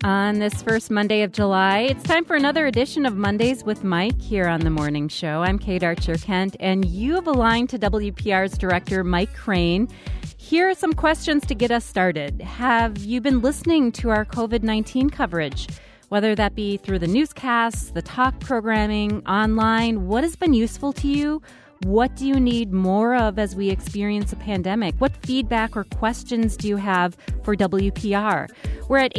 On this first Monday of July, it's time for another edition of Mondays with Mike here on The Morning Show. I'm Kate Archer-Kent, and you have aligned to WPR's director, Mike Crane. Here are some questions to get us started. Have you been listening to our COVID-19 coverage? Whether that be through the newscasts, the talk programming, online, what has been useful to you? What do you need more of as we experience a pandemic? What feedback or questions do you have for WPR? We're at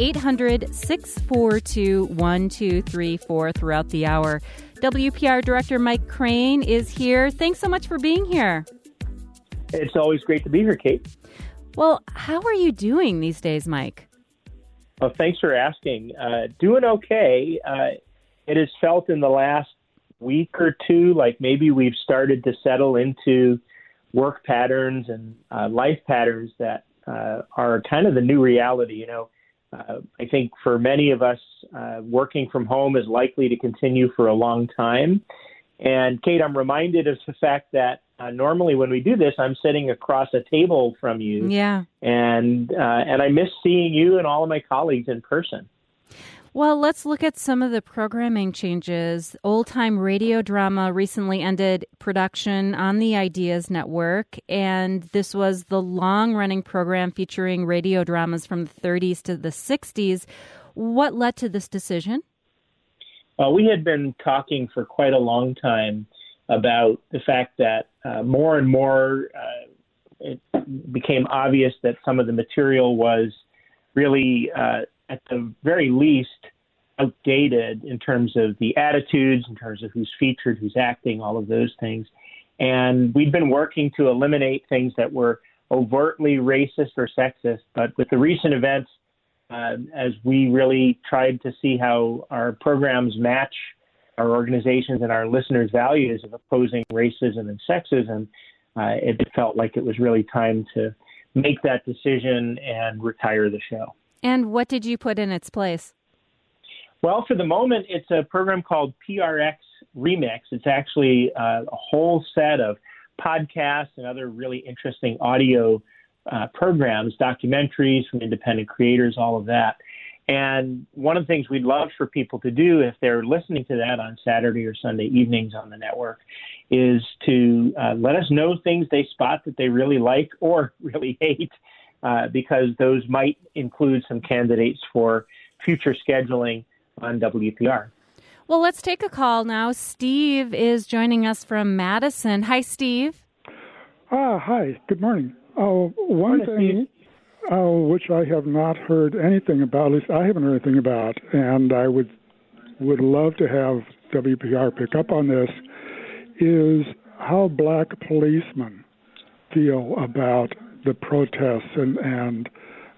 800-642-1234 throughout the hour. WPR Director Mike Crane is here. Thanks so much for being here. It's always great to be here, Kate. Well, how are you doing these days, Mike? Well, thanks for asking. Doing okay. It has felt in the last week or two like maybe we've started to settle into work patterns and life patterns that are kind of the new reality. You know, I think for many of us, working from home is likely to continue for a long time. And Kate, I'm reminded of the fact that normally when we do this, I'm sitting across a table from you. Yeah. And I miss seeing you and all of my colleagues in person. Well, let's look at some of the programming changes. Old-time radio drama recently ended production on the Ideas Network, and this was the long-running program featuring radio dramas from the 30s to the 60s. What led to this decision? We had been talking for quite a long time about the fact that more and more it became obvious that some of the material was really at the very least, outdated in terms of the attitudes, in terms of who's featured, who's acting, all of those things. And we'd been working to eliminate things that were overtly racist or sexist. But with the recent events, as we really tried to see how our programs match our organizations and our listeners' values of opposing racism and sexism, it felt like it was really time to make that decision and retire the show. And what did you put in its place? Well, for the moment, it's a program called PRX Remix. It's actually a whole set of podcasts and other really interesting audio programs, documentaries from independent creators, all of that. And one of the things we'd love for people to do if they're listening to that on Saturday or Sunday evenings on the network is to let us know things they spot that they really like or really hate, because those might include some candidates for future scheduling on WPR. Well, let's take a call now. Steve is joining us from Madison. Hi, Steve. Hi. Good morning. One thing which I have not heard anything about, at least I haven't heard anything about, and I would love to have WPR pick up on this, is how black policemen feel about the protests and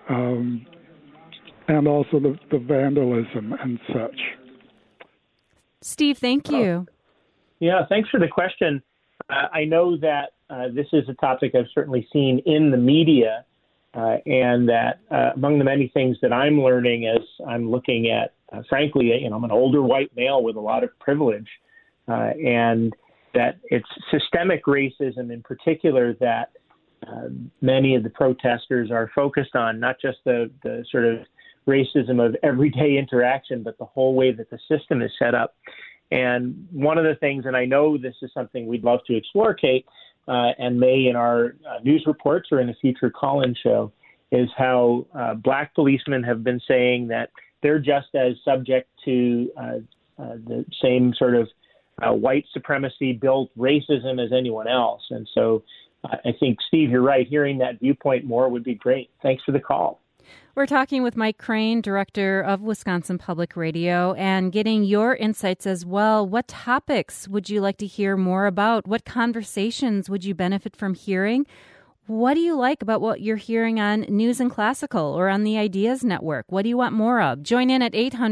also the vandalism and such. Steve, thank you. Yeah, thanks for the question. I know that this is a topic I've certainly seen in the media, and that among the many things that I'm learning as I'm looking at, frankly, I'm an older white male with a lot of privilege, and that it's systemic racism in particular that many of the protesters are focused on, not just the sort of racism of everyday interaction, but the whole way that the system is set up. And one of the things, and I know this is something we'd love to explore, Kate, and may in our news reports or in a future call-in show, is how black policemen have been saying that they're just as subject to the same sort of white supremacy-built racism as anyone else. And so I think, Steve, you're right. Hearing that viewpoint more would be great. Thanks for the call. We're talking with Mike Crane, director of Wisconsin Public Radio, and getting your insights as well. What topics would you like to hear more about? What conversations would you benefit from hearing? What do you like about what you're hearing on News and Classical or on the Ideas Network? What do you want more of? Join in at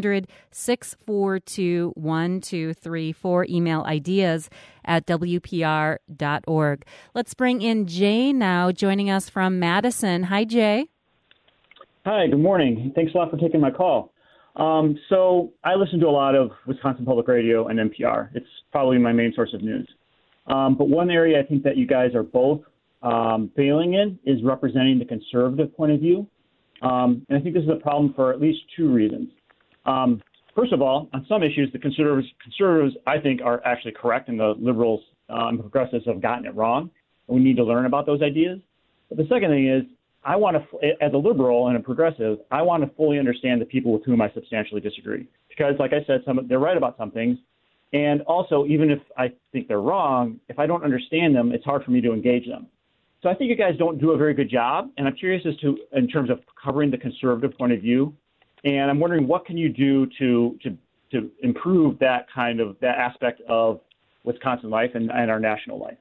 800-642-1234. Email ideas@wpr.org. Let's bring in Jay now, joining us from Madison. Hi, Jay. Hi, good morning. Thanks a lot for taking my call. So I listen to a lot of Wisconsin Public Radio and NPR. It's probably my main source of news. But one area I think that you guys are both failing in is representing the conservative point of view. And I think this is a problem for at least two reasons. First of all, on some issues, the conservatives, I think, are actually correct, and the liberals and progressives have gotten it wrong. And we need to learn about those ideas. But the second thing is, I want to, as a liberal and a progressive, I want to fully understand the people with whom I substantially disagree. Because, like I said, they're right about some things. And also, even if I think they're wrong, if I don't understand them, it's hard for me to engage them. So I think you guys don't do a very good job. And I'm curious as to, in terms of covering the conservative point of view. And I'm wondering, what can you do to improve that aspect of Wisconsin life and our national life?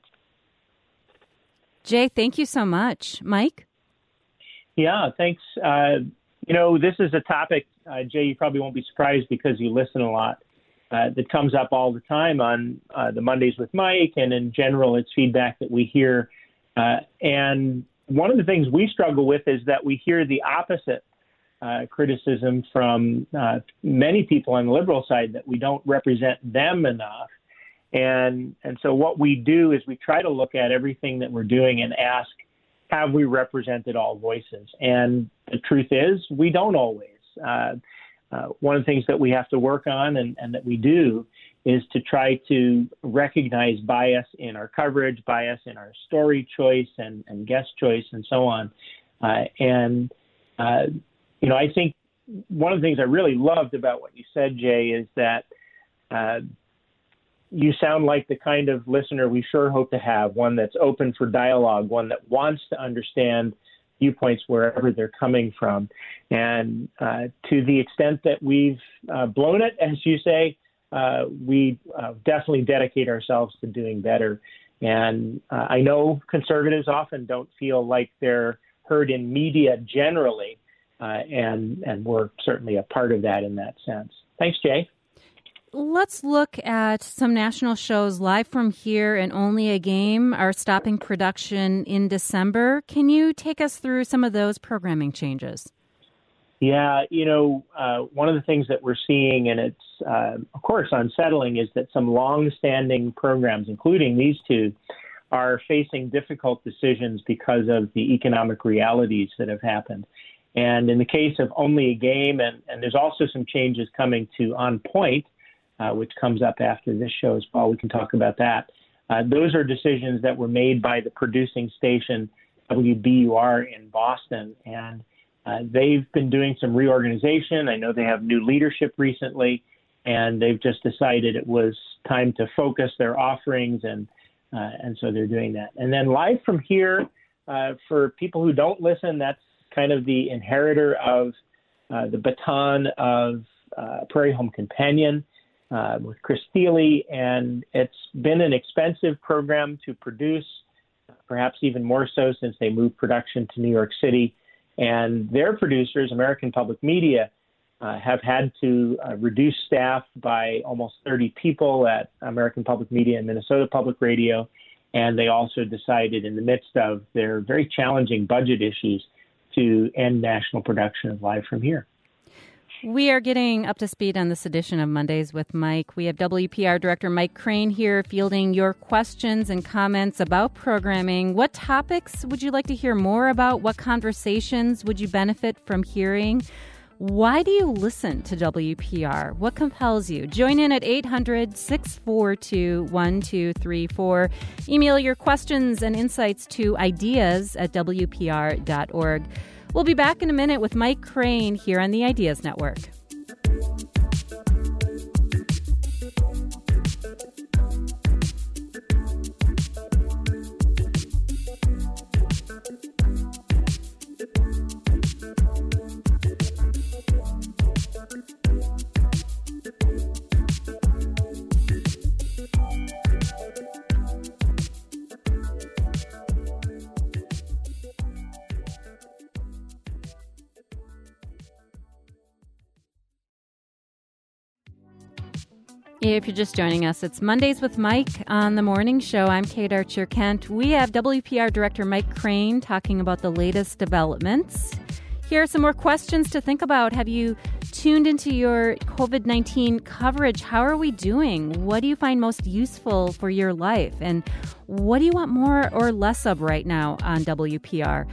Jay, thank you so much. Mike? Yeah, thanks. This is a topic, Jay, you probably won't be surprised because you listen a lot, that comes up all the time on the Mondays with Mike, and in general, it's feedback that we hear. And one of the things we struggle with is that we hear the opposite criticism from many people on the liberal side, that we don't represent them enough. And so what we do is we try to look at everything that we're doing and ask, have we represented all voices? And the truth is, we don't always. One of the things that we have to work on and that we do is to try to recognize bias in our coverage, bias in our story choice and guest choice and so on. I think one of the things I really loved about what you said, Jay, is that you sound like the kind of listener we sure hope to have, one that's open for dialogue, one that wants to understand viewpoints wherever they're coming from. And to the extent that we've blown it, as you say, we definitely dedicate ourselves to doing better. And I know conservatives often don't feel like they're heard in media generally, and we're certainly a part of that in that sense. Thanks, Jay. Let's look at some national shows. Live from Here and Only a Game are stopping production in December. Can you take us through some of those programming changes? Yeah, one of the things that we're seeing, and it's, of course, unsettling, is that some long-standing programs, including these two, are facing difficult decisions because of the economic realities that have happened. And in the case of Only a Game, and there's also some changes coming to On Point, which comes up after this show as well. We can talk about that. Those are decisions that were made by the producing station, WBUR in Boston, and they've been doing some reorganization. I know they have new leadership recently, and they've just decided it was time to focus their offerings, and so they're doing that. And then Live from Here, for people who don't listen, that's kind of the inheritor of the baton of Prairie Home Companion with Chris Thiele, and it's been an expensive program to produce, perhaps even more so since they moved production to New York City. And their producers, American Public Media, have had to reduce staff by almost 30 people at American Public Media and Minnesota Public Radio. And they also decided, in the midst of their very challenging budget issues, to end national production of Live from Here. We are getting up to speed on this edition of Mondays with Mike. We have WPR Director Mike Crane here fielding your questions and comments about programming. What topics would you like to hear more about? What conversations would you benefit from hearing? Why do you listen to WPR? What compels you? Join in at 800-642-1234. Email your questions and insights to ideas@wpr.org. We'll be back in a minute with Mike Crane here on the Ideas Network. If you're just joining us, it's Mondays with Mike on the morning show. I'm Kate Archer-Kent. We have WPR Director Mike Crane talking about the latest developments. Here are some more questions to think about. Have you tuned into your COVID-19 coverage. How are we doing? What do you find most useful for your life? And what do you want more or less of right now on WPR?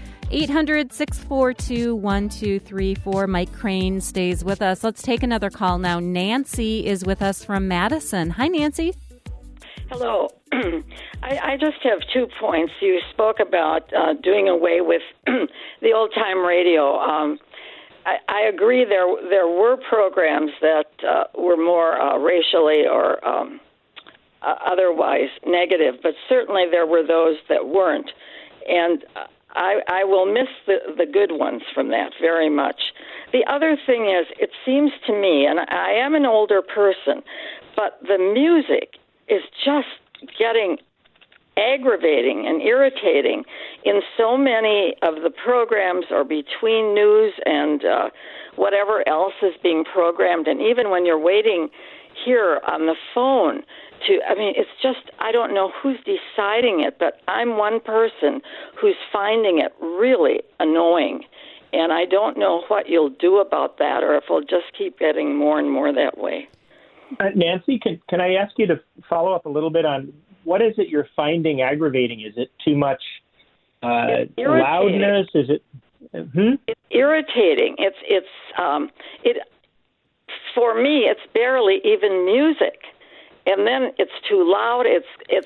800-642-1234. Mike Crane stays with us. Let's take another call now. Nancy is with us from Madison. Hi, Nancy. Hello. I just have 2 points. You spoke about doing away with the old-time radio. I agree there were programs that were more racially or otherwise negative, but certainly there were those that weren't. And I will miss the good ones from that very much. The other thing is, it seems to me, and I am an older person, but the music is just getting aggravating and irritating in so many of the programs or between news and whatever else is being programmed. And even when you're waiting here on the phone it's just, I don't know who's deciding it, but I'm one person who's finding it really annoying. And I don't know what you'll do about that, or if it'll just keep getting more and more that way. Nancy, can I ask you to follow up a little bit on what is it you're finding aggravating? Is it too much loudness? Is it? It's irritating. It's for me. It's barely even music, and then it's too loud. It's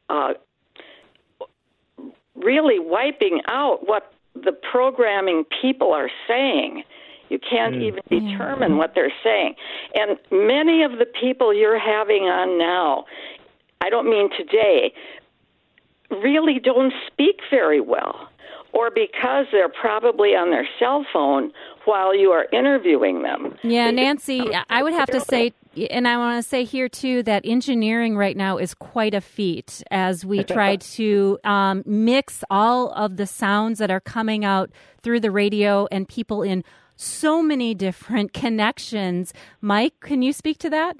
really wiping out what the programming people are saying. You can't even determine what they're saying. And many of the people you're having on now, I don't mean today, really don't speak very well, or because they're probably on their cell phone while you are interviewing them. Yeah, Nancy, I would have to say, and I want to say here, too, that engineering right now is quite a feat as we try to mix all of the sounds that are coming out through the radio and people in so many different connections. Mike, can you speak to that?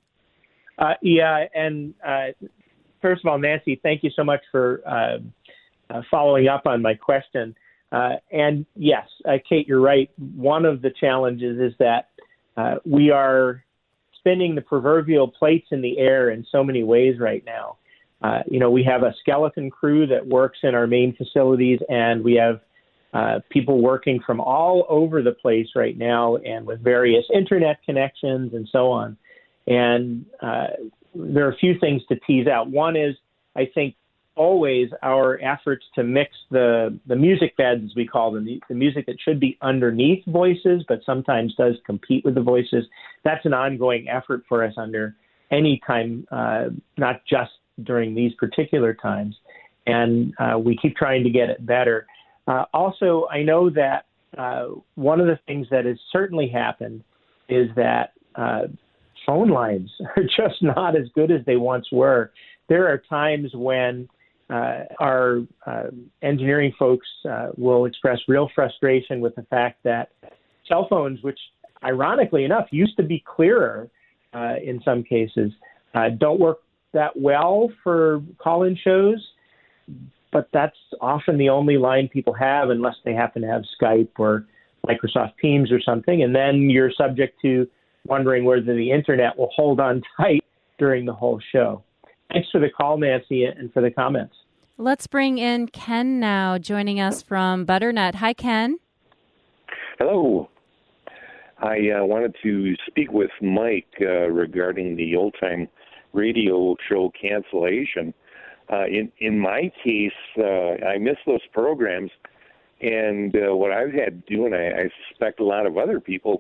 First of all, Nancy, thank you so much for following up on my question. And yes, Kate, you're right. One of the challenges is that we are spinning the proverbial plates in the air in so many ways right now. We have a skeleton crew that works in our main facilities, and we have people working from all over the place right now and with various internet connections and so on. And there are a few things to tease out. One is, I think, always our efforts to mix the music beds, as we call them, the music that should be underneath voices, but sometimes does compete with the voices. That's an ongoing effort for us under any time, not just during these particular times. And we keep trying to get it better. Also, I know that one of the things that has certainly happened is that phone lines are just not as good as they once were. There are times when our engineering folks will express real frustration with the fact that cell phones, which ironically enough used to be clearer in some cases, don't work that well for call-in shows. But that's often the only line people have unless they happen to have Skype or Microsoft Teams or something. And then you're subject to wondering whether the internet will hold on tight during the whole show. Thanks for the call, Nancy, and for the comments. Let's bring in Ken now, joining us from Butternut. Hi, Ken. Hello. I wanted to speak with Mike regarding the old-time radio show cancellation. In my case, I miss those programs, and what I've had to do, and I suspect a lot of other people,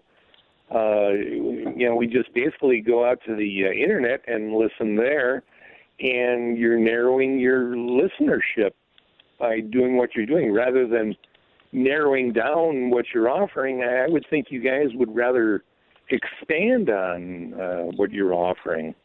we just basically go out to the internet and listen there, and you're narrowing your listenership by doing what you're doing rather than narrowing down what you're offering. I would think you guys would rather expand on what you're offering.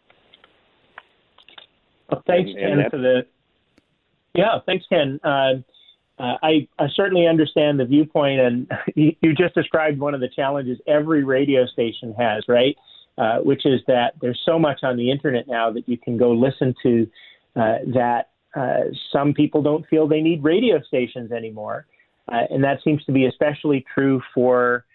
Well, thanks, Ken, for the. Yeah, thanks, Ken. I certainly understand the viewpoint, and you just described one of the challenges every radio station has, right? Which is that there's so much on the internet now that you can go listen to that some people don't feel they need radio stations anymore. And that seems to be especially true for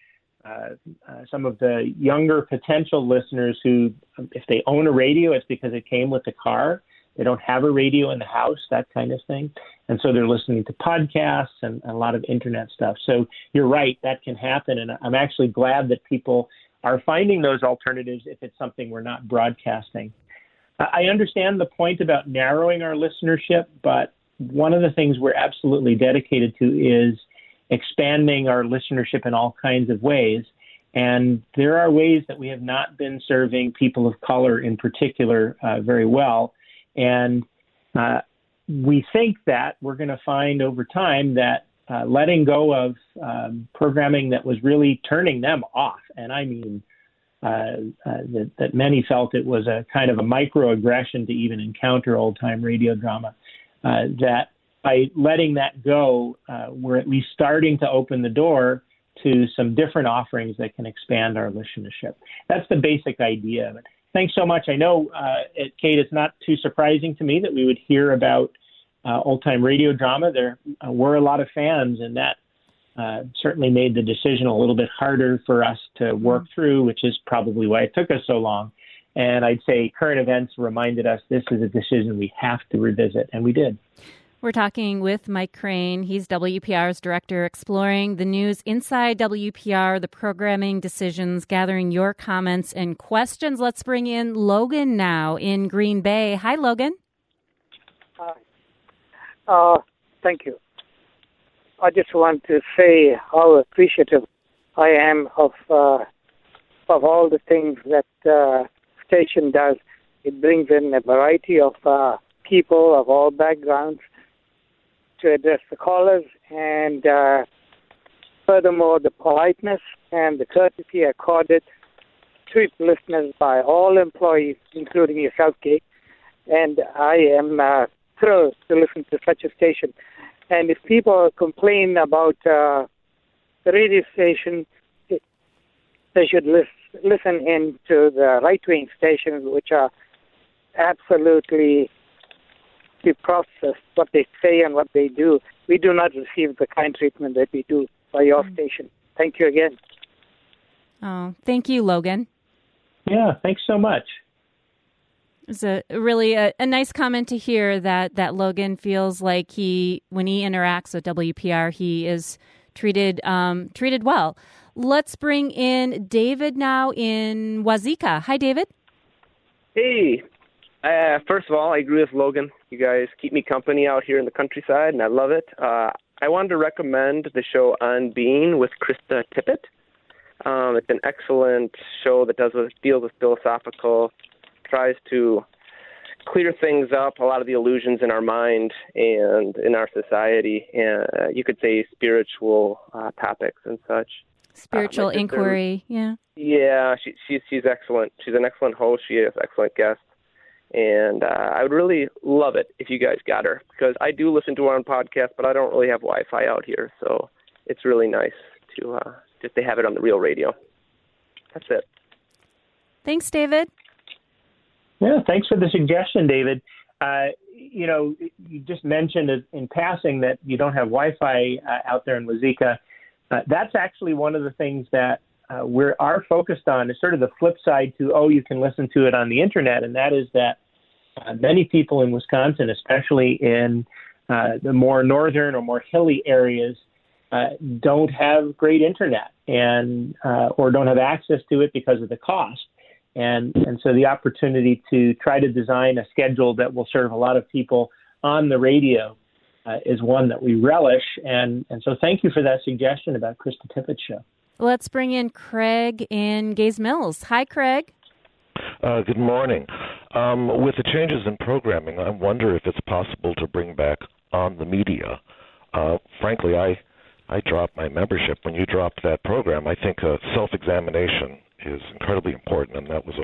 some of the younger potential listeners who, if they own a radio, it's because it came with the car. They don't have a radio in the house, that kind of thing. And so they're listening to podcasts and a lot of internet stuff. So you're right, that can happen. And I'm actually glad that people are finding those alternatives if it's something we're not broadcasting. I understand the point about narrowing our listenership, but one of the things we're absolutely dedicated to is expanding our listenership in all kinds of ways. And there are ways that we have not been serving people of color in particular very well. And we think that we're going to find over time that letting go of programming that was really turning them off, and I mean that many felt it was a kind of a microaggression to even encounter old-time radio drama, that by letting that go, we're at least starting to open the door to some different offerings that can expand our listenership. That's the basic idea of it. Thanks so much. I know, Kate, it's not too surprising to me that we would hear about old-time radio drama. There were a lot of fans, and that certainly made the decision a little bit harder for us to work through, which is probably why it took us so long. And I'd say current events reminded us this is a decision we have to revisit, and we did. We're talking with Mike Crane. He's WPR's director, exploring the news inside WPR, the programming decisions, gathering your comments and questions. Let's bring in Logan now in Green Bay. Hi, Logan. Hi. Thank you. I just want to say how appreciative I am of all the things that station does. It brings in a variety of people of all backgrounds to address the callers, and furthermore, the politeness and the courtesy accorded to its listeners by all employees, including yourself, Kate. And I am thrilled to listen to such a station. And if people complain about the radio station, they should listen in to the right-wing stations, which are absolutely to process what they say and what they do. We do not receive the kind treatment that we do by your station. Thank you again. Oh, thank you, Logan. Yeah, thanks so much. It's a really a nice comment to hear that Logan feels like when he interacts with WPR, he is treated well. Let's bring in David now in Wazeeka. Hi, David. Hey. First of all, I agree with Logan. You guys keep me company out here in the countryside, and I love it. I wanted to recommend the show On Being with Krista Tippett. It's an excellent show that deals with philosophical, tries to clear things up, a lot of the illusions in our mind and in our society, and you could say spiritual topics and such. Spiritual inquiry, yeah. Yeah, she's excellent. She's an excellent host. She has excellent guests. And I would really love it if you guys got her, because I do listen to her on podcast, but I don't really have Wi-Fi out here, so it's really nice to just to have it on the real radio. That's it. Thanks, David. Yeah, thanks for the suggestion, David. You just mentioned in passing that you don't have Wi-Fi out there in Wazeeka. That's actually one of the things that we are focused on. Is sort of the flip side to, you can listen to it on the internet, and that is that many people in Wisconsin, especially in the more northern or more hilly areas, don't have great internet and or don't have access to it because of the cost. And so the opportunity to try to design a schedule that will serve a lot of people on the radio is one that we relish. And so thank you for that suggestion about Krista Tippett's show. Let's bring in Craig in Gays Mills. Hi, Craig. Good morning. With the changes in programming, I wonder if it's possible to bring back On the Media. Frankly, I dropped my membership when you dropped that program. I think self-examination is incredibly important, and that was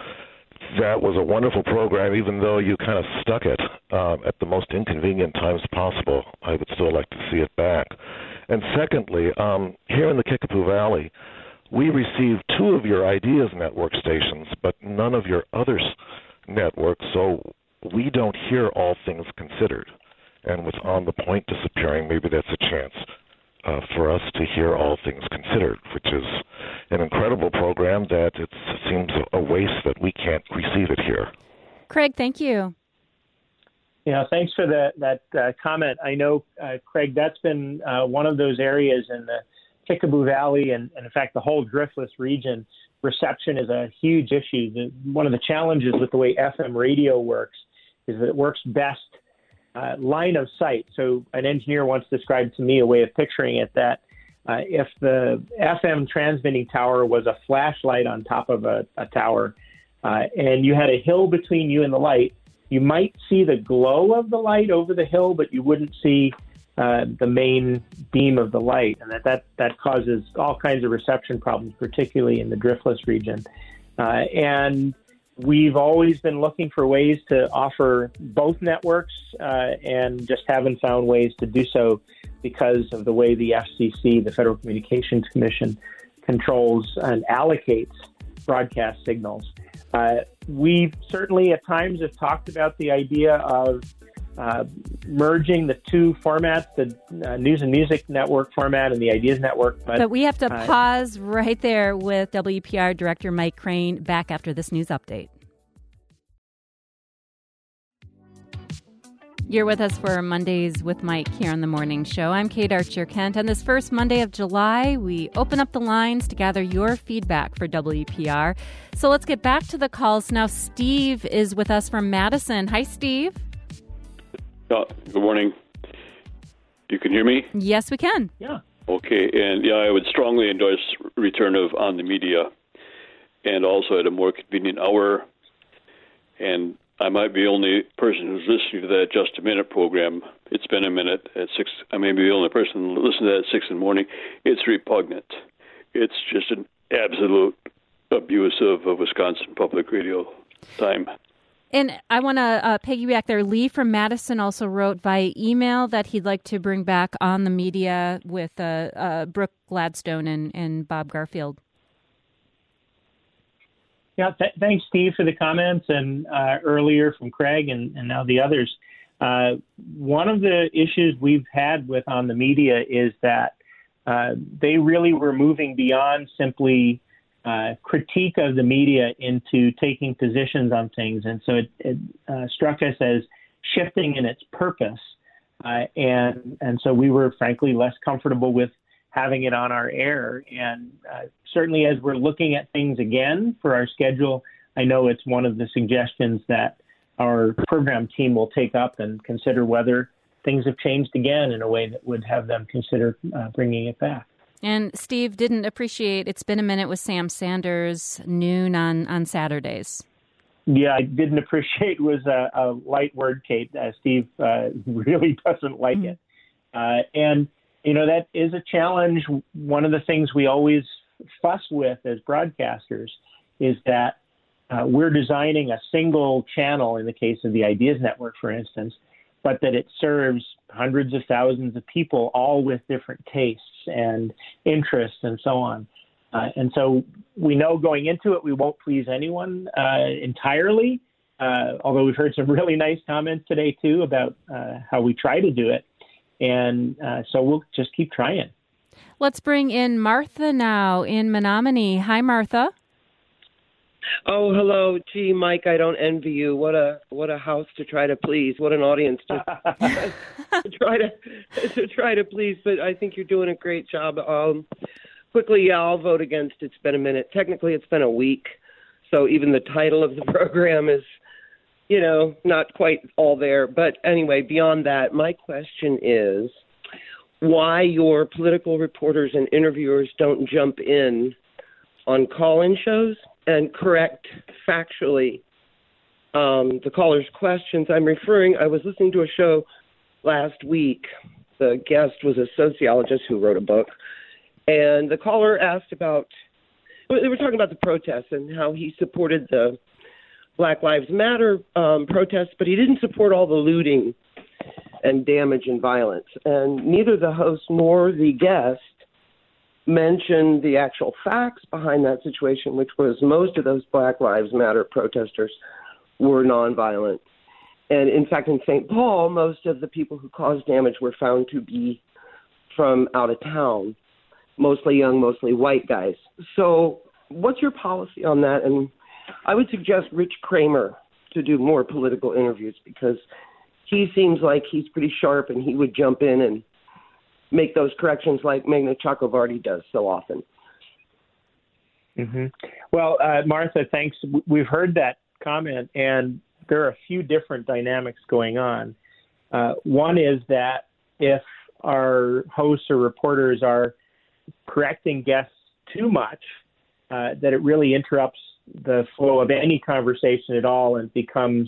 a wonderful program. Even though you kind of stuck it at the most inconvenient times possible, I would still like to see it back. And secondly, here in the Kickapoo Valley, we receive 2 of your Ideas Network stations, but none of your other networks, so we don't hear All Things Considered. And with On the Point disappearing, maybe that's a chance for us to hear All Things Considered, which is an incredible program that it seems a waste that we can't receive it here. Craig, thank you. Yeah, thanks for that comment. I know, Craig, that's been one of those areas in the Kickapoo Valley and in fact, the whole Driftless region. Reception is a huge issue. One of the challenges with the way FM radio works is that it works best line of sight. So an engineer once described to me a way of picturing it that if the FM transmitting tower was a flashlight on top of a tower and you had a hill between you and the light, you might see the glow of the light over the hill, but you wouldn't see the main beam of the light. And that causes all kinds of reception problems, particularly in the Driftless region. And we've always been looking for ways to offer both networks and just haven't found ways to do so because of the way the FCC, the Federal Communications Commission, controls and allocates broadcast signals. We certainly at times have talked about the idea of merging the two formats, the News and Music Network format and the Ideas Network. But we have to pause right there with WPR Director Mike Crane back after this news update. You're with us for Mondays with Mike here on The Morning Show. I'm Kate Archer-Kent. On this first Monday of July, we open up the lines to gather your feedback for WPR. So let's get back to the calls. Now, Steve is with us from Madison. Hi, Steve. Good morning. You can hear me? Yes, we can. Yeah. Okay, and I would strongly endorse return of On the Media and also at a more convenient hour. And I might be the only person who's listening to that Just a Minute program. It's been a minute at 6. I may be the only person listening to that at 6 in the morning. It's repugnant. It's just an absolute abuse of Wisconsin public radio time. And I want to piggyback there. Lee from Madison also wrote via email that he'd like to bring back On the Media with Brooke Gladstone and Bob Garfield. Yeah, thanks, Steve, for the comments, and earlier from Craig and now the others. One of the issues we've had with On the Media is that they really were moving beyond simply critique of the media into taking positions on things. And so it struck us as shifting in its purpose. And so we were, frankly, less comfortable with having it on our air. And certainly as we're looking at things again for our schedule, I know it's one of the suggestions that our program team will take up and consider whether things have changed again in a way that would have them consider bringing it back. And Steve didn't appreciate It's Been a Minute with Sam Sanders, noon on Saturdays. Yeah, I didn't appreciate was a light word, Kate. Steve really doesn't like it. And, you know, that is a challenge. One of the things we always fuss with as broadcasters is that we're designing a single channel in the case of the Ideas Network, for instance, but that it serves hundreds of thousands of people, all with different tastes and interests and so on. And so we know going into it, we won't please anyone entirely, although we've heard some really nice comments today, too, about how we try to do it. And so we'll just keep trying. Let's bring in Martha now in Menominee. Hi, Martha. Oh, hello. Gee, Mike, I don't envy you. What a house to try to please. What an audience to try to please. But I think you're doing a great job. Quickly, I'll vote against It's Been a Minute. Technically, it's been a week. So even the title of the program is, you know, not quite all there. But anyway, beyond that, my question is why your political reporters and interviewers don't jump in on call-in shows and correct factually the caller's questions. I was listening to a show last week. The guest was a sociologist who wrote a book. And the caller asked they were talking about the protests and how he supported the Black Lives Matter protests, but he didn't support all the looting and damage and violence. And neither the host nor the guest mentioned the actual facts behind that situation, which was most of those Black Lives Matter protesters were nonviolent. And in fact, in St. Paul, most of the people who caused damage were found to be from out of town. mostly young, mostly white guys. So what's your policy on that? And I would suggest Rich Kramer to do more political interviews because he seems like he's pretty sharp and he would jump in and make those corrections like Magna Chakravarti does so often. Mm-hmm. Well, Martha, thanks. We've heard that comment, and there are a few different dynamics going on. One is that if our hosts or reporters are correcting guests too much, that it really interrupts the flow of any conversation at all and becomes,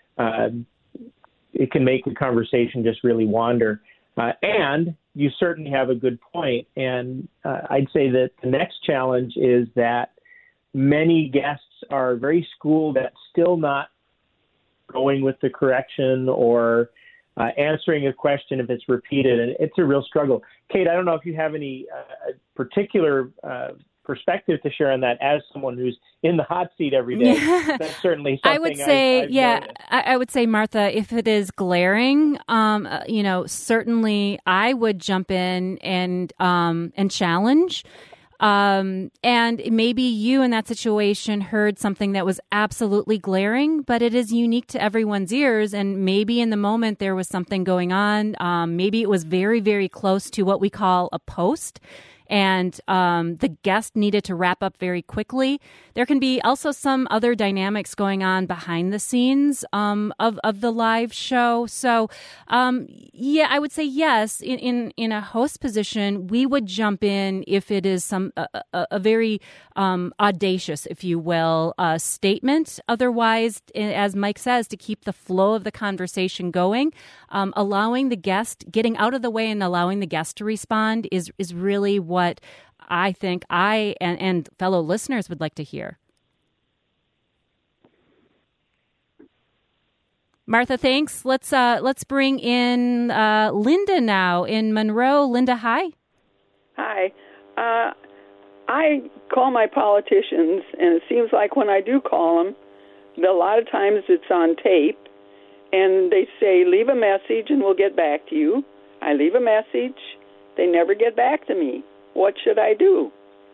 it can make the conversation just really wander. And you certainly have a good point. And I'd say that the next challenge is that many guests are very schooled at still not going with the correction or answering a question if it's repeated. And it's a real struggle. Kate, I don't know if you have any particular perspective to share on that as someone who's in the hot seat every day. That's certainly something I would say, I've noticed. I would say, Martha, if it is glaring, certainly I would jump in and challenge. And maybe you in that situation heard something that was absolutely glaring, but it is unique to everyone's ears. And maybe in the moment there was something going on. Maybe it was very, very close to what we call a post. And the guest needed to wrap up very quickly. There can be also some other dynamics going on behind the scenes of the live show. So, I would say yes. In a host position, we would jump in if it is a very audacious, if you will, statement. Otherwise, as Mike says, to keep the flow of the conversation going, allowing the guest, getting out of the way and allowing the guest to respond is really what I think I and fellow listeners would like to hear. Martha, thanks. Let's bring in Linda now in Monroe. Linda, hi. Hi. I call my politicians, and it seems like when I do call them, a lot of times it's on tape, and they say, leave a message and we'll get back to you. I leave a message. They never get back to me. What should I do?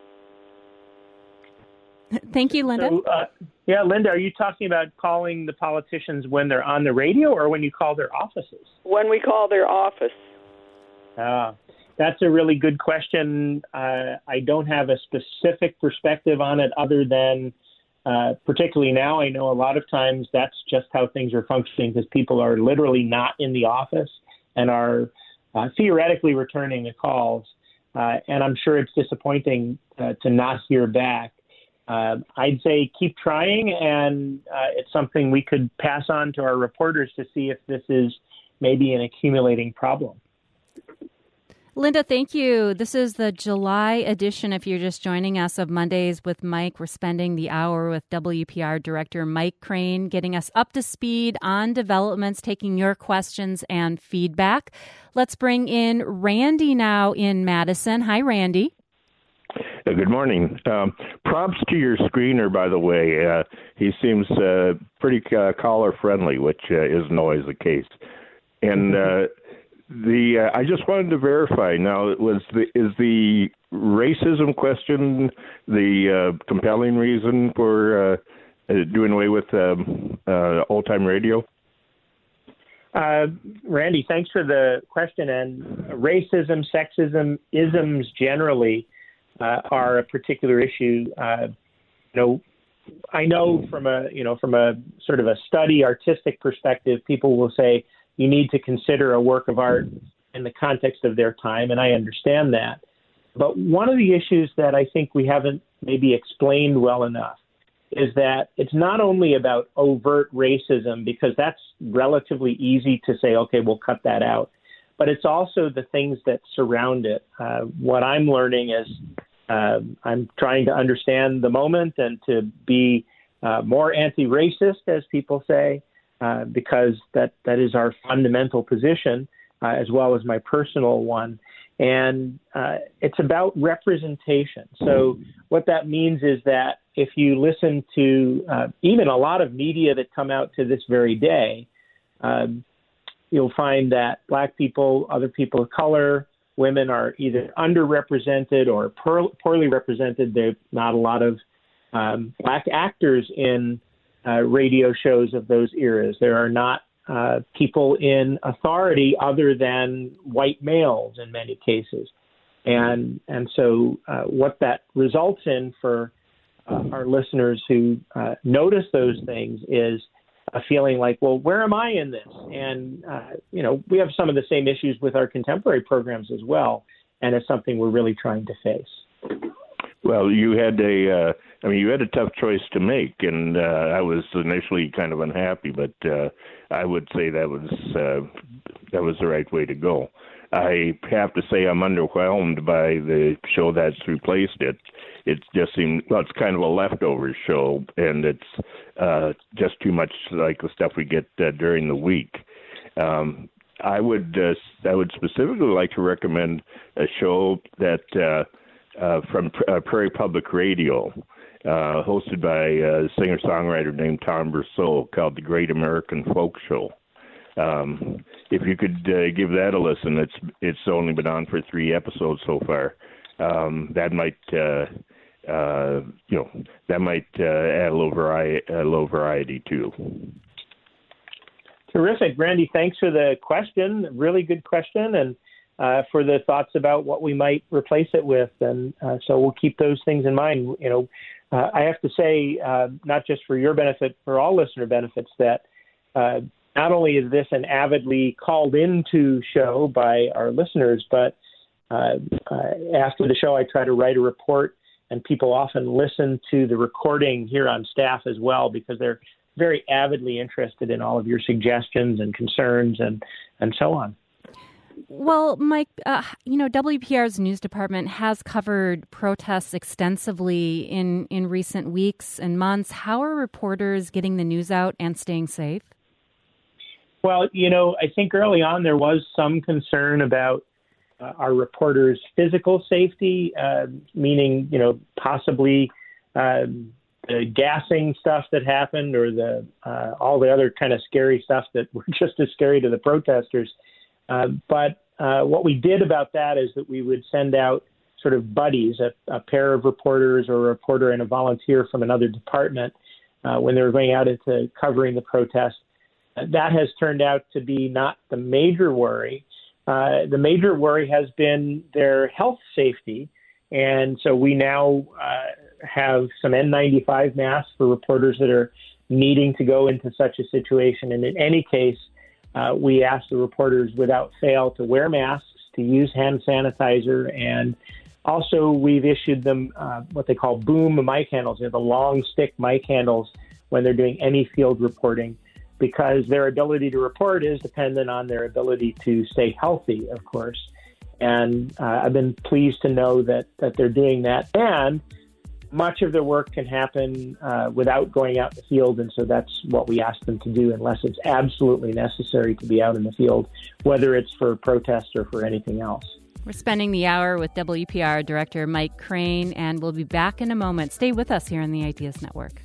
Thank you, Linda. So, Linda, are you talking about calling the politicians when they're on the radio or when you call their offices? When we call their office. That's a really good question. I don't have a specific perspective on it other than particularly now, I know a lot of times that's just how things are functioning because people are literally not in the office and are theoretically returning the calls. And I'm sure it's disappointing to not hear back. I'd say keep trying, and it's something we could pass on to our reporters to see if this is maybe an accumulating problem. Linda, thank you. This is the July edition, if you're just joining us, of Mondays with Mike. We're spending the hour with WPR Director Mike Crane, getting us up to speed on developments, taking your questions and feedback. Let's bring in Randy now in Madison. Hi, Randy. Good morning. Props to your screener, by the way. He seems pretty caller-friendly, which isn't always the case. And I just wanted to verify. Now, is the racism question the compelling reason for doing away with old-time radio? Randy, thanks for the question. And racism, sexism, isms generally are a particular issue. I know from a sort of a study artistic perspective, people will say you need to consider a work of art in the context of their time, and I understand that. But one of the issues that I think we haven't maybe explained well enough is that it's not only about overt racism, because that's relatively easy to say, okay, we'll cut that out, but it's also the things that surround it. What I'm learning is I'm trying to understand the moment and to be more anti-racist, as people say, because that is our fundamental position, as well as my personal one. And it's about representation. So what that means is that if you listen to even a lot of media that come out to this very day, you'll find that Black people, other people of color, women are either underrepresented or poorly represented. There's not a lot of black actors in radio shows of those eras. There are not people in authority other than white males in many cases. And so what that results in for our listeners who notice those things is a feeling like, well, where am I in this? And, we have some of the same issues with our contemporary programs as well. And it's something we're really trying to face. Well, you had a tough choice to make, and I was initially kind of unhappy, but I would say that was the right way to go. I have to say I'm underwhelmed by the show that's replaced it. It just seemed, it's kind of a leftover show, and it's just too much like the stuff we get during the week. I would specifically like to recommend a show that from Prairie Public Radio, hosted by a singer-songwriter named Tom Berceau, called The Great American Folk Show. If you could give that a listen, it's only been on for 3 episodes so far. That might add a little variety too. Terrific, Randy. Thanks for the question. Really good question, and for the thoughts about what we might replace it with. And so we'll keep those things in mind. I have to say, not just for your benefit, for all listener benefits, that not only is this an avidly called into show by our listeners, but after the show, I try to write a report, and people often listen to the recording here on staff as well, because they're very avidly interested in all of your suggestions and concerns and so on. Well, Mike, WPR's news department has covered protests extensively in recent weeks and months. How are reporters getting the news out and staying safe? Well, I think early on there was some concern about our reporters' physical safety, meaning, possibly the gassing stuff that happened, or the all the other kind of scary stuff that were just as scary to the protesters. But what we did about that is that we would send out sort of buddies, a pair of reporters or a reporter and a volunteer from another department when they were going out into covering the protest. That has turned out to be not the major worry. The major worry has been their health safety. And so we now have some N95 masks for reporters that are needing to go into such a situation. And in any case, we ask the reporters without fail to wear masks, to use hand sanitizer, and also we've issued them what they call boom mic handles, the long stick mic handles when they're doing any field reporting, because their ability to report is dependent on their ability to stay healthy, of course. And I've been pleased to know that they're doing that. And much of their work can happen without going out in the field, and so that's what we ask them to do unless it's absolutely necessary to be out in the field, whether it's for protest or for anything else. We're spending the hour with WPR Director Mike Crane, and we'll be back in a moment. Stay with us here on the Ideas Network.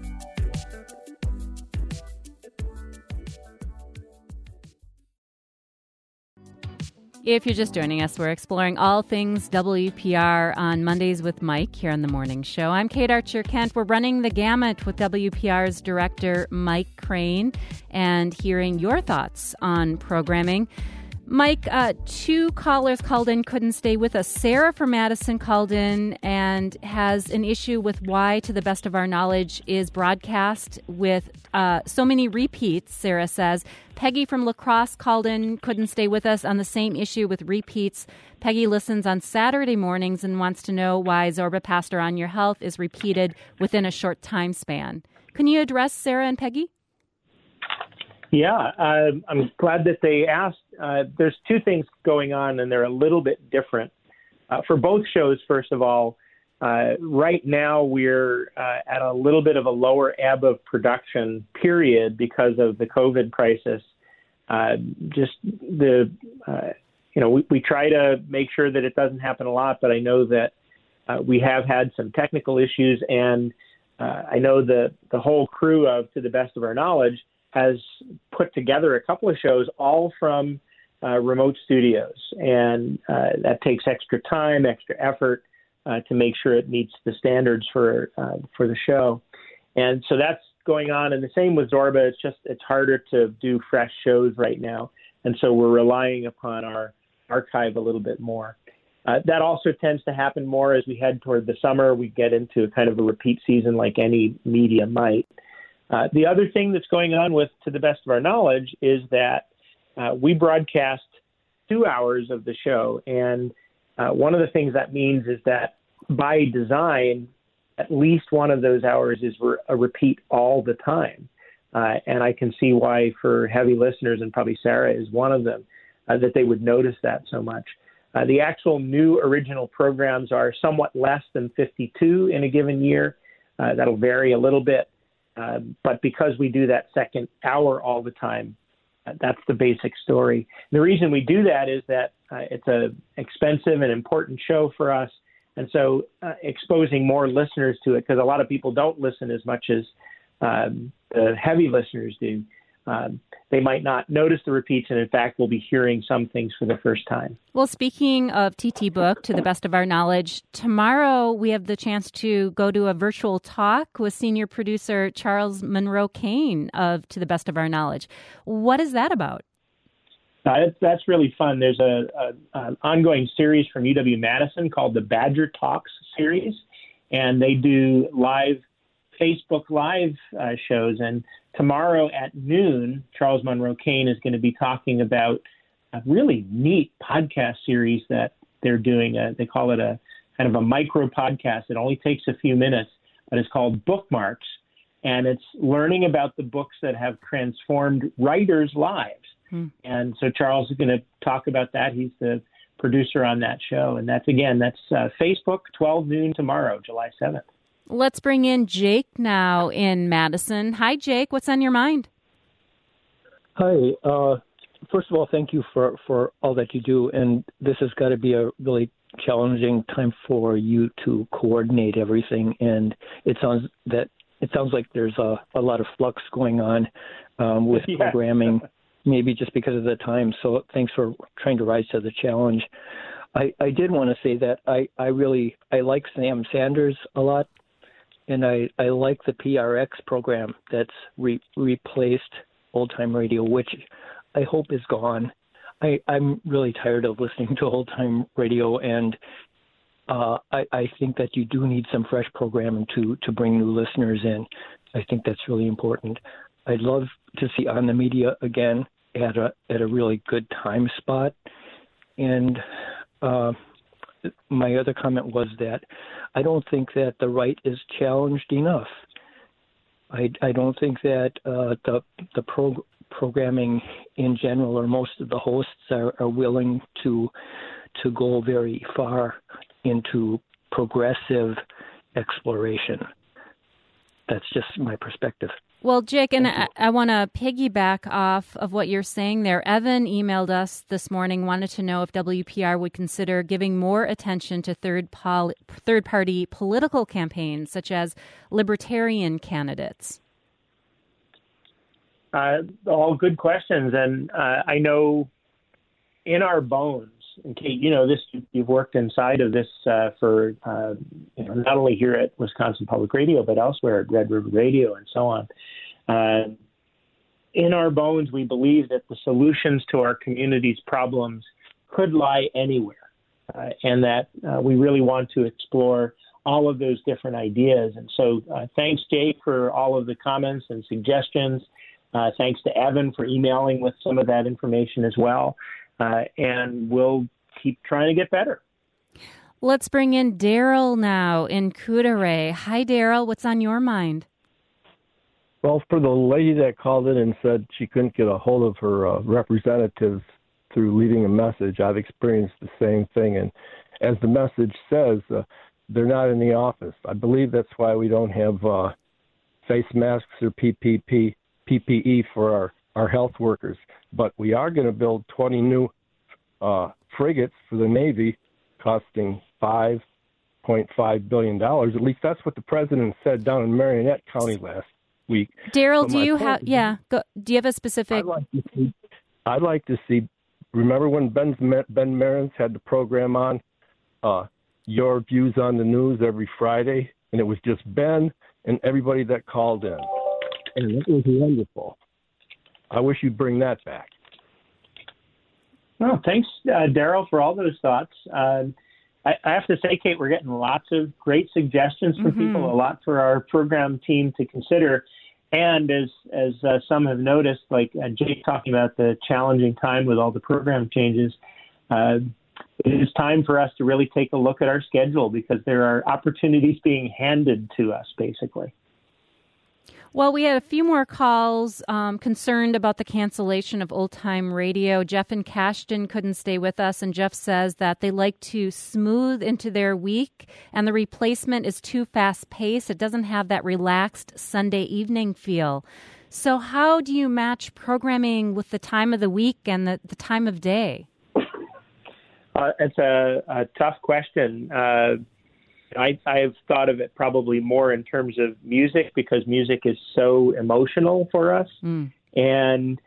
If you're just joining us, we're exploring all things WPR on Mondays with Mike here on The Morning Show. I'm Kate Archer-Kent. We're running the gamut with WPR's director, Mike Crane, and hearing your thoughts on programming. Mike, 2 callers called in, couldn't stay with us. Sarah from Madison called in and has an issue with why, to the best of our knowledge, is broadcast with so many repeats, Sarah says. Peggy from La Crosse called in, couldn't stay with us on the same issue with repeats. Peggy listens on Saturday mornings and wants to know why Zorba Pastor on Your Health is repeated within a short time span. Can you address Sarah and Peggy? Yeah, I'm glad that they asked. There's 2 things going on, and they're a little bit different. For both shows, first of all, right now we're at a little bit of a lower ebb of production period because of the COVID crisis. We try to make sure that it doesn't happen a lot, but I know that we have had some technical issues, and I know that the whole crew of To the Best of Our Knowledge has put together a couple of shows, all from remote studios, and that takes extra time, extra effort to make sure it meets the standards for the show. And so that's going on. And the same with Zorba. It's harder to do fresh shows right now. And so we're relying upon our archive a little bit more. That also tends to happen more as we head toward the summer. We get into kind of a repeat season like any media might. The other thing that's going on with, to the best of our knowledge, is that we broadcast 2 hours of the show. And one of the things that means is that by design, at least one of those hours is a repeat all the time. And I can see why for heavy listeners, and probably Sarah is one of them, that they would notice that so much. The actual new original programs are somewhat less than 52 in a given year. That'll vary a little bit. But because we do that second hour all the time, that's the basic story. And the reason we do that is that it's an expensive and important show for us. And so exposing more listeners to it, because a lot of people don't listen as much as the heavy listeners do. They might not notice the repeats, and in fact, we'll be hearing some things for the first time. Well, speaking of TT Book, to the best of our knowledge, tomorrow we have the chance to go to a virtual talk with senior producer Charles Monroe Kane of To the Best of Our Knowledge. What is that about? That's really fun. There's an ongoing series from UW-Madison called the Badger Talks series, and they do live Facebook Live shows. And tomorrow at noon, Charles Monroe Kane is going to be talking about a really neat podcast series that they're doing. They call it a kind of a micro podcast. It only takes a few minutes, but it's called Bookmarks. And it's learning about the books that have transformed writers' lives. And so Charles is going to talk about that. He's the producer on that show. And that's Facebook, 12 noon tomorrow, July 7th. Let's bring in Jake now in Madison. Hi, Jake. What's on your mind? Hi. First of all, thank you for all that you do. And this has got to be a really challenging time for you to coordinate everything. And it sounds like there's a lot of flux going on with programming, maybe just because of the time. So thanks for trying to rise to the challenge. I did want to say that I like Sam Sanders a lot. And I like the PRX program that's replaced Old Time Radio, which I hope is gone. I'm really tired of listening to Old Time Radio, and I think that you do need some fresh programming to bring new listeners in. I think that's really important. I'd love to see On the Media again at a really good time spot. And my other comment was that I don't think that the right is challenged enough. I don't think that the programming in general, or most of the hosts, are willing to go very far into progressive exploration. That's just my perspective. Well, Jake, and I want to piggyback off of what you're saying there. Evan emailed us this morning, wanted to know if WPR would consider giving more attention to third-party political campaigns, such as libertarian candidates. All good questions. And I know in our bones, and Kate, you know this, you've worked inside of this for not only here at Wisconsin Public Radio, but elsewhere at Red River Radio and so on. In our bones, we believe that the solutions to our community's problems could lie anywhere, and that we really want to explore all of those different ideas. And so thanks, Jake, for all of the comments and suggestions. Thanks to Evan for emailing with some of that information as well. And we'll keep trying to get better. Let's bring in Daryl now in Coudray. Hi, Daryl. What's on your mind? Well, for the lady that called in and said she couldn't get a hold of her representatives through leaving a message, I've experienced the same thing. And as the message says, they're not in the office. I believe that's why we don't have face masks or PPE for our health workers. But we are going to build 20 new frigates for the Navy, costing $5.5 billion. At least that's what the president said down in Marionette County last week. Daryl, do you have a specific? I'd like to see remember when Ben Marins had the program on, Your Views on the News every Friday, and it was just Ben and everybody that called in. And it was wonderful. I wish you'd bring that back. Well, thanks, Daryl, for all those thoughts. I have to say, Kate, we're getting lots of great suggestions from people, a lot for our program team to consider. And as some have noticed, like Jake talking about the challenging time with all the program changes, it is time for us to really take a look at our schedule because there are opportunities being handed to us, basically. Well, we had a few more calls concerned about the cancellation of Old Time Radio. Jeff and Cashton couldn't stay with us, and Jeff says that they like to smooth into their week, and the replacement is too fast-paced. It doesn't have that relaxed Sunday evening feel. So how do you match programming with the time of the week and the time of day? It's a tough question. I've thought of it probably more in terms of music because music is so emotional for us. And,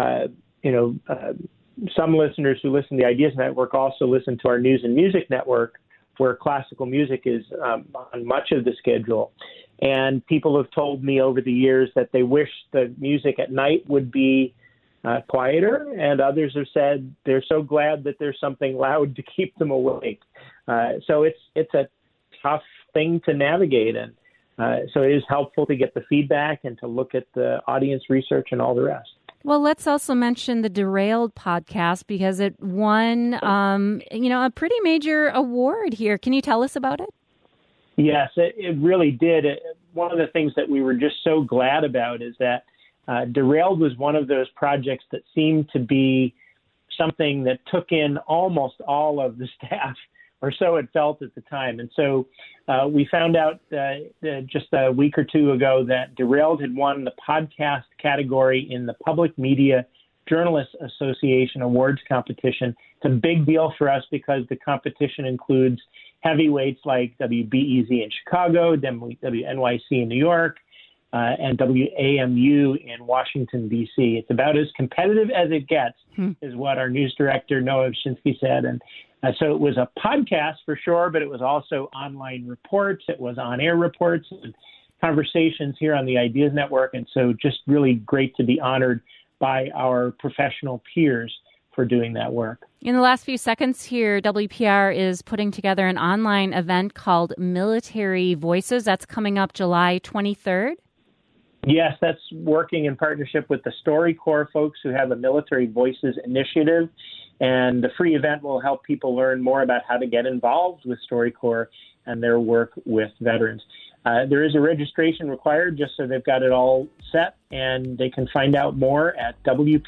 some listeners who listen to the Ideas Network also listen to our News and Music Network, where classical music is on much of the schedule. And people have told me over the years that they wish the music at night would be quieter, and others have said they're so glad that there's something loud to keep them awake. So it's a tough thing to navigate, and so it is helpful to get the feedback and to look at the audience research and all the rest. Well, let's also mention the Derailed podcast because it won, a pretty major award here. Can you tell us about it? Yes, it really did. One of the things that we were just so glad about is that Derailed was one of those projects that seemed to be something that took in almost all of the staff, or so it felt at the time. And so we found out just a week or two ago that Derailed had won the podcast category in the Public Media Journalists Association Awards competition. It's a big deal for us because the competition includes heavyweights like WBEZ in Chicago, WNYC in New York, and WAMU in Washington, D.C. It's about as competitive as it gets, is what our news director, Noah Shinsky, said. And so it was a podcast for sure, but it was also online reports. It was on-air reports and conversations here on the Ideas Network. And so just really great to be honored by our professional peers for doing that work. In the last few seconds here, WPR is putting together an online event called Military Voices. That's coming up July 23rd. Yes, that's working in partnership with the StoryCorps folks who have a Military Voices initiative. And the free event will help people learn more about how to get involved with StoryCorps and their work with veterans. There is a registration required just so they've got it all set, and they can find out more at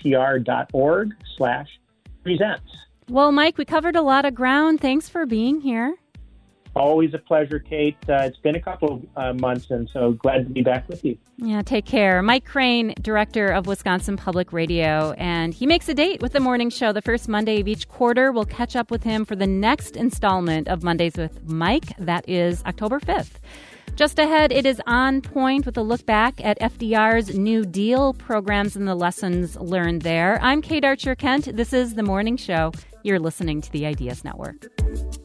wpr.org/presents. Well, Mike, we covered a lot of ground. Thanks for being here. Always a pleasure, Kate. It's been a couple of months, and so glad to be back with you. Yeah, take care. Mike Crane, director of Wisconsin Public Radio, and he makes a date with the morning show the first Monday of each quarter. We'll catch up with him for the next installment of Mondays with Mike. That is October 5th. Just ahead, it is On Point with a look back at FDR's New Deal programs and the lessons learned there. I'm Kate Archer-Kent. This is The Morning Show. You're listening to the Ideas Network.